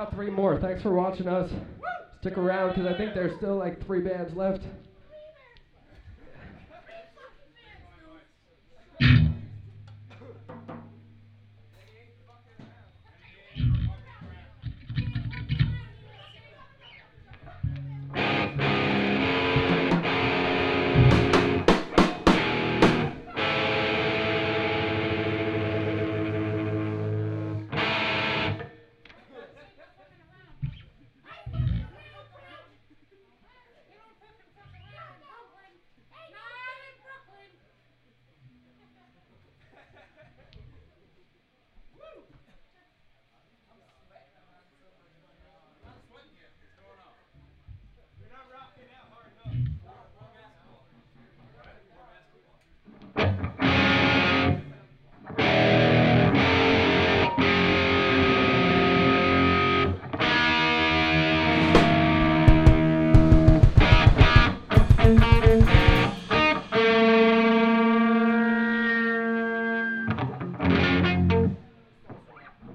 got 3 more. Thanks for watching us. Stick around because I think there's still like 3 bands left.